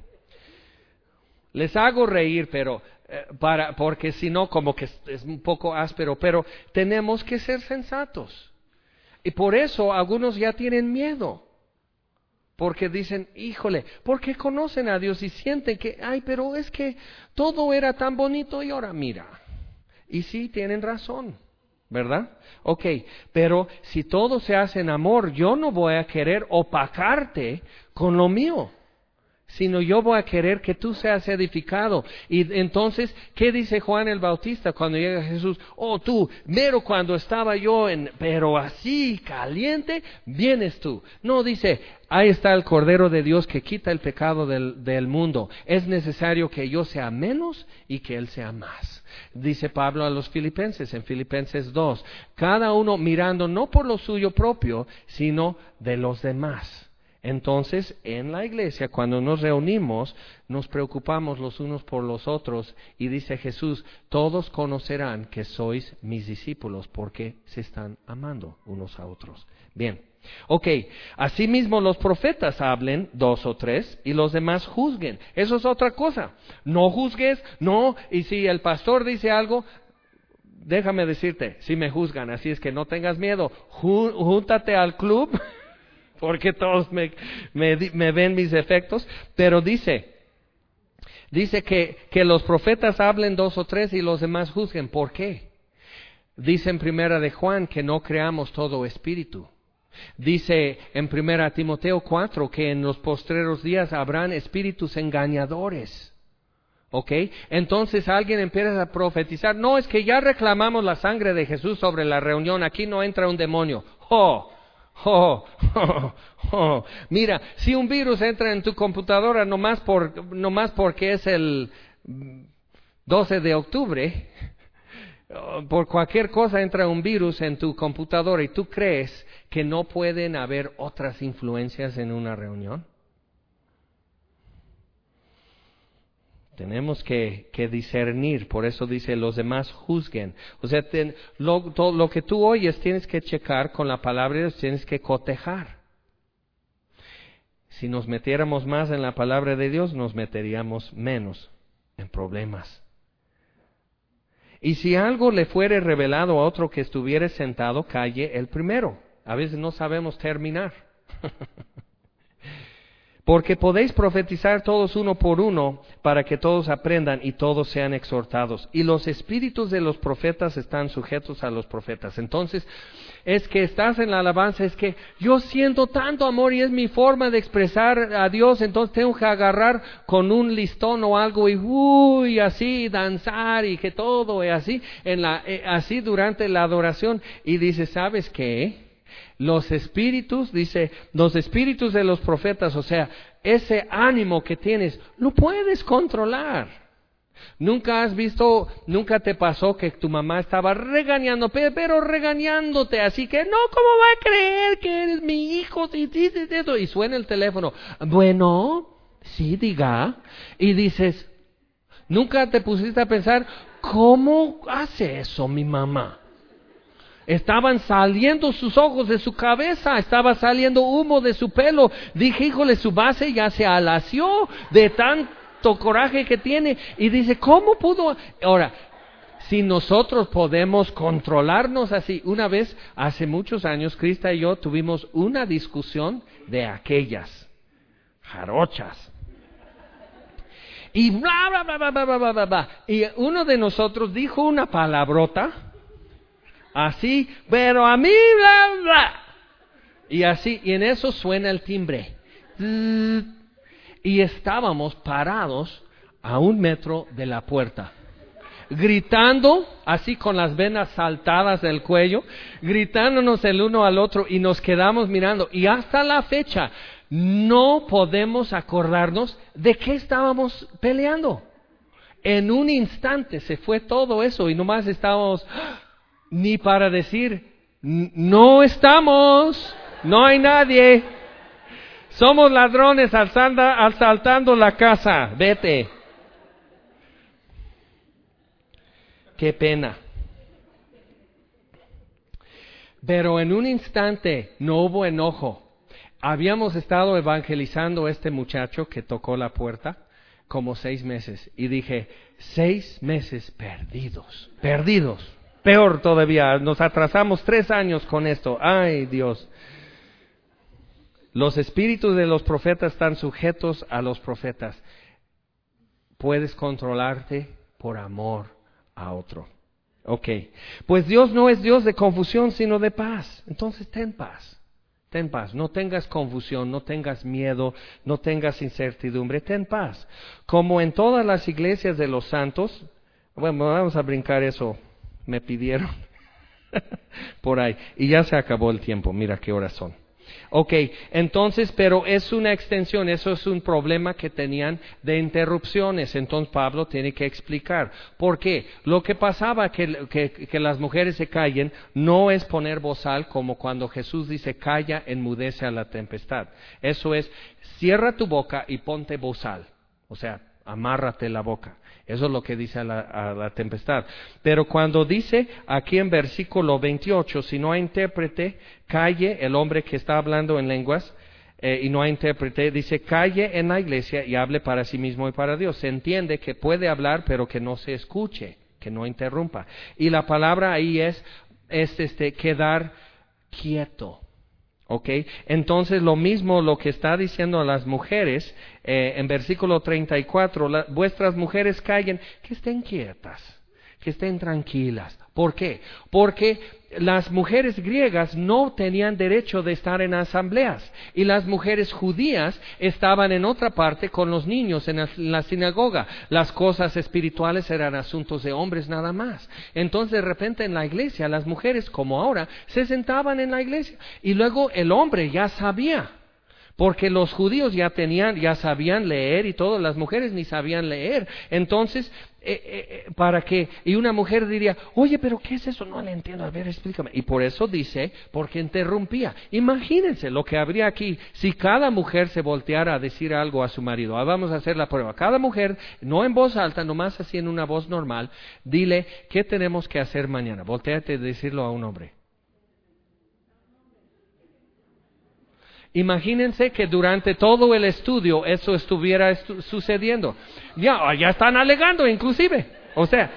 Les hago reír, pero porque si no, como que es un poco áspero, pero tenemos que ser sensatos. Y por eso algunos ya tienen miedo. Porque dicen, híjole, porque conocen a Dios y sienten que, pero es que todo era tan bonito y ahora mira. Y sí, tienen razón. ¿Verdad? Ok, pero si todo se hace en amor, yo no voy a querer opacarte con lo mío, sino yo voy a querer que tú seas edificado. Y entonces, ¿qué dice Juan el Bautista cuando llega Jesús? Tú, mero cuando estaba yo pero así caliente, vienes tú. No, dice, ahí está el Cordero de Dios que quita el pecado del mundo. Es necesario que yo sea menos y que Él sea más. Dice Pablo a los Filipenses en Filipenses 2, cada uno mirando no por lo suyo propio, sino de los demás. Entonces, en la iglesia, cuando nos reunimos, nos preocupamos los unos por los otros, y dice Jesús, todos conocerán que sois mis discípulos, porque se están amando unos a otros. Bien. Ok, asimismo los profetas hablen 2 o 3 y los demás juzguen. Eso es otra cosa. No juzgues, no, y si el pastor dice algo, déjame decirte, si me juzgan, así es que no tengas miedo, júntate al club, porque todos me ven mis defectos, pero dice que los profetas hablen 2 o 3 y los demás juzguen. ¿Por qué? Dice en Primera de Juan que no creamos todo espíritu. Dice en 1 Timoteo 4 que en los postreros días habrán espíritus engañadores. ¿Ok? Entonces alguien empieza a profetizar. No, es que ya reclamamos la sangre de Jesús sobre la reunión. Aquí no entra un demonio. Mira, si un virus entra en tu computadora nomás porque es el 12 de octubre, por cualquier cosa entra un virus en tu computadora y tú crees que no pueden haber otras influencias en una reunión. Tenemos que discernir, por eso dice los demás juzguen. O sea, todo lo que tú oyes tienes que checar con la palabra de Dios, tienes que cotejar. Si nos metiéramos más en la palabra de Dios, nos meteríamos menos en problemas. Y si algo le fuere revelado a otro que estuviere sentado, calle el primero. A veces no sabemos terminar. Porque podéis profetizar todos uno por uno, para que todos aprendan y todos sean exhortados. Y los espíritus de los profetas están sujetos a los profetas. Entonces, es que estás en la alabanza, es que yo siento tanto amor y es mi forma de expresar a Dios, entonces tengo que agarrar con un listón o algo y así danzar y que todo y así, así durante la adoración. Y dice, ¿sabes qué? Los espíritus de los profetas, o sea, ese ánimo que tienes, lo puedes controlar. Nunca te pasó que tu mamá estaba regañando, pero regañándote, así que no, ¿cómo va a creer que eres mi hijo? Y suena el teléfono. Bueno, sí, diga. Y dices, nunca te pusiste a pensar, ¿cómo hace eso mi mamá? Estaban saliendo sus ojos de su cabeza, estaba saliendo humo de su pelo. Dije, híjole, su base ya se alació de tanto coraje que tiene. Y dice, ¿cómo pudo? Ahora, si nosotros podemos controlarnos así. Una vez, hace muchos años, Krista y yo tuvimos una discusión de aquellas jarochas. Y bla, bla, bla, bla, bla, bla, bla, bla. Y uno de nosotros dijo una palabrota. Así, pero a mí, bla, bla. Y así, y en eso suena el timbre. Y estábamos parados a 1 metro de la puerta, gritando, así con las venas saltadas del cuello, gritándonos el uno al otro, y nos quedamos mirando. Y hasta la fecha, no podemos acordarnos de qué estábamos peleando. En un instante se fue todo eso, y nomás estábamos... Ni para decir, no estamos, no hay nadie, somos ladrones asaltando la casa, vete. Qué pena. Pero en un instante no hubo enojo. Habíamos estado evangelizando a este muchacho que tocó la puerta como 6 meses. Y dije, 6 meses perdidos. Peor todavía, nos atrasamos 3 años con esto. ¡Ay, Dios! Los espíritus de los profetas están sujetos a los profetas. Puedes controlarte por amor a otro. Ok. Pues Dios no es Dios de confusión, sino de paz. Entonces ten paz. Ten paz. No tengas confusión, no tengas miedo, no tengas incertidumbre. Ten paz. Como en todas las iglesias de los santos. Bueno, vamos a brincar eso. Me pidieron por ahí. Y ya se acabó el tiempo. Mira qué horas son. Ok, entonces, pero es una extensión. Eso es un problema que tenían de interrupciones. Entonces Pablo tiene que explicar. ¿Por qué? Lo que pasaba que las mujeres se callen no es poner bozal como cuando Jesús dice calla, enmudece a la tempestad. Eso es, cierra tu boca y ponte bozal. O sea, amárrate la boca. Eso es lo que dice a la tempestad. Pero cuando dice aquí en versículo 28, si no hay intérprete, calle, el hombre que está hablando en lenguas, y no hay intérprete, dice calle en la iglesia y hable para sí mismo y para Dios. Se entiende que puede hablar, pero que no se escuche, que no interrumpa. Y la palabra ahí es quedar quieto. ¿Ok? Entonces lo mismo lo que está diciendo a las mujeres en versículo 34, vuestras mujeres callen, que estén quietas, que estén tranquilas. ¿Por qué? Porque las mujeres griegas no tenían derecho de estar en asambleas y las mujeres judías estaban en otra parte con los niños en la sinagoga. Las cosas espirituales eran asuntos de hombres nada más. Entonces de repente en la iglesia las mujeres como ahora se sentaban en la iglesia y luego el hombre ya sabía. Porque los judíos ya sabían leer y todo, las mujeres ni sabían leer. Entonces, y una mujer diría, oye, pero ¿qué es eso? No le entiendo, a ver, explícame. Y por eso dice, porque interrumpía. Imagínense lo que habría aquí si cada mujer se volteara a decir algo a su marido. Vamos a hacer la prueba. Cada mujer, no en voz alta, nomás así en una voz normal, dile, ¿qué tenemos que hacer mañana? Voltéate a decirlo a un hombre. Imagínense que durante todo el estudio eso estuviera sucediendo. Ya están alegando inclusive. O sea,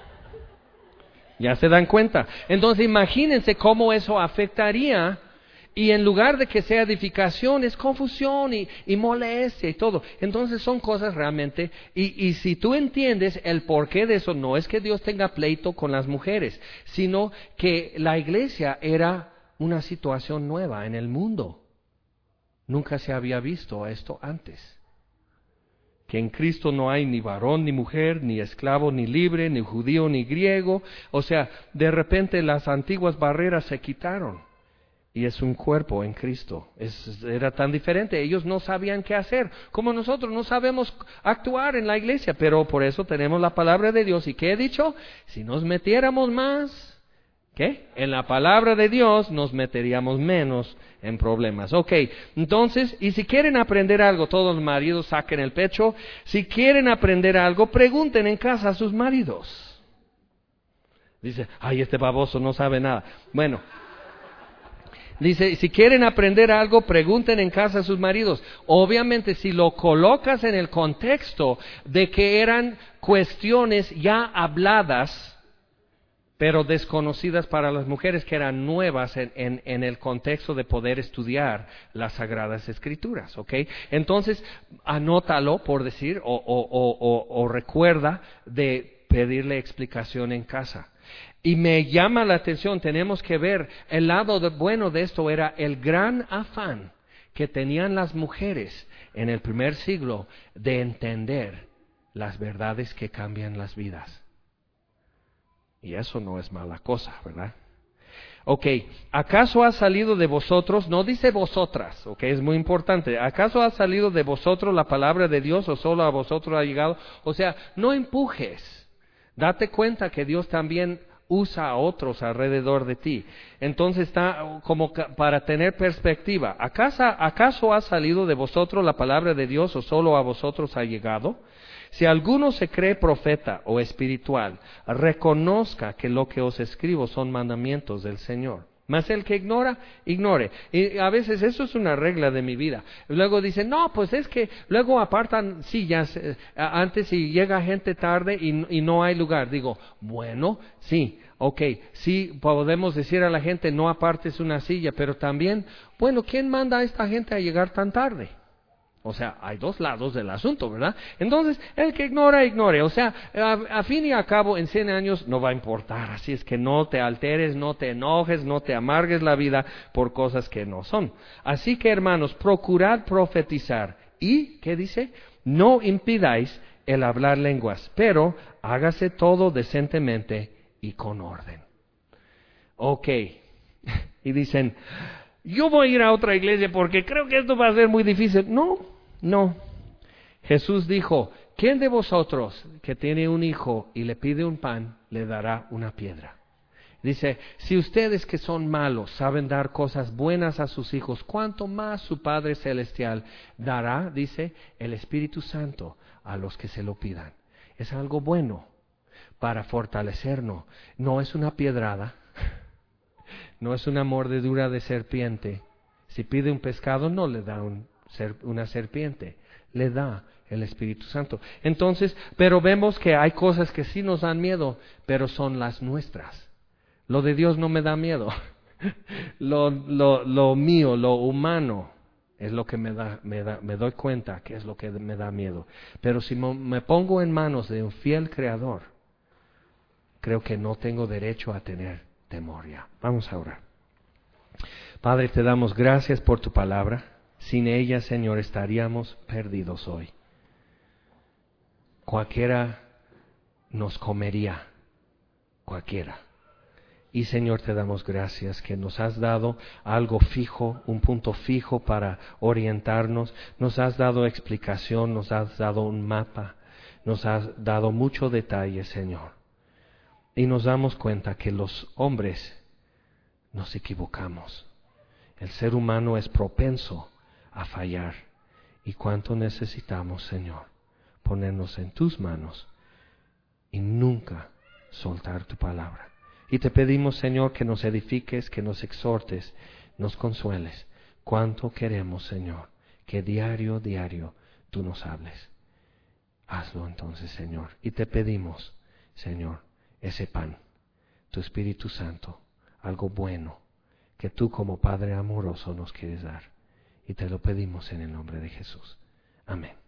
ya se dan cuenta. Entonces imagínense cómo eso afectaría Y en lugar de que sea edificación, es confusión y molestia y todo. Entonces son cosas realmente, y si tú entiendes el porqué de eso, no es que Dios tenga pleito con las mujeres, sino que la iglesia era una situación nueva en el mundo. Nunca se había visto esto antes. Que en Cristo no hay ni varón ni mujer, ni esclavo ni libre, ni judío ni griego. O sea, de repente las antiguas barreras se quitaron. Y es un cuerpo en Cristo. Era tan diferente. Ellos no sabían qué hacer. Como nosotros no sabemos actuar en la iglesia. Pero por eso tenemos la palabra de Dios. ¿Y qué he dicho? Si nos metiéramos más, ¿qué? En la palabra de Dios nos meteríamos menos en problemas. Ok, entonces, y si quieren aprender algo, todos los maridos saquen el pecho. Si quieren aprender algo, pregunten en casa a sus maridos. Dice, ay, este baboso no sabe nada. Bueno, dice, si quieren aprender algo, pregunten en casa a sus maridos. Obviamente, si lo colocas en el contexto de que eran cuestiones ya habladas, pero desconocidas para las mujeres, que eran nuevas en el contexto de poder estudiar las Sagradas Escrituras, ¿ok? Entonces, anótalo, por decir, o recuerda de pedirle explicación en casa. Y me llama la atención, tenemos que ver, el lado bueno de esto era el gran afán que tenían las mujeres en el primer siglo de entender las verdades que cambian las vidas. Y eso no es mala cosa, ¿verdad? Ok, ¿acaso ha salido de vosotros? No dice vosotras, ok, es muy importante. ¿Acaso ha salido de vosotros la palabra de Dios o solo a vosotros ha llegado? O sea, no empujes. Date cuenta que Dios también usa a otros alrededor de ti. Entonces está como para tener perspectiva. ¿Acaso ha salido de vosotros la palabra de Dios o solo a vosotros ha llegado? Si alguno se cree profeta o espiritual, reconozca que lo que os escribo son mandamientos del Señor. Mas el que ignora, ignore. Y a veces eso es una regla de mi vida. Luego dicen, no, pues es que luego apartan sillas antes y llega gente tarde y no hay lugar. Digo, bueno, sí, ok, sí podemos decir a la gente, no apartes una silla, pero también, bueno, ¿quién manda a esta gente a llegar tan tarde? O sea, hay dos lados del asunto, ¿verdad? Entonces, el que ignora, ignore. O sea, a fin y a cabo, en 100 años no va a importar. Así es que no te alteres, no te enojes, no te amargues la vida por cosas que no son. Así que, hermanos, procurad profetizar. ¿Y qué dice? No impidáis el hablar lenguas, pero hágase todo decentemente y con orden. Ok. Y dicen, yo voy a ir a otra iglesia porque creo que esto va a ser muy difícil. No. Jesús dijo, ¿quién de vosotros que tiene un hijo y le pide un pan, le dará una piedra? Dice, si ustedes que son malos saben dar cosas buenas a sus hijos, ¿cuánto más su Padre Celestial dará, dice, el Espíritu Santo a los que se lo pidan? Es algo bueno para fortalecernos. No es una piedrada, no es una mordedura de serpiente. Si pide un pescado, no le da una serpiente, le da el Espíritu Santo. Entonces, pero vemos que hay cosas que sí nos dan miedo, pero son las nuestras. Lo de Dios no me da miedo. Lo mío, lo humano, es lo que me doy cuenta que es lo que me da miedo. Pero si me pongo en manos de un fiel Creador, creo que no tengo derecho a tener temor ya. Vamos a orar. Padre, te damos gracias por tu palabra. Sin ella, Señor, estaríamos perdidos hoy. Cualquiera nos comería, cualquiera. Y Señor, te damos gracias que nos has dado algo fijo, un punto fijo para orientarnos. Nos has dado explicación, nos has dado un mapa, nos has dado mucho detalle, Señor. Y nos damos cuenta que los hombres nos equivocamos. El ser humano es propenso a fallar. Y cuánto necesitamos, Señor, ponernos en tus manos y nunca soltar tu palabra. Y te pedimos, Señor, que nos edifiques, que nos exhortes, nos consueles. Cuánto queremos, Señor, que diario tú nos hables. Hazlo entonces, Señor. Y te pedimos, Señor, ese pan, tu Espíritu Santo, algo bueno, que tú como Padre amoroso nos quieres dar. Y te lo pedimos en el nombre de Jesús. Amén.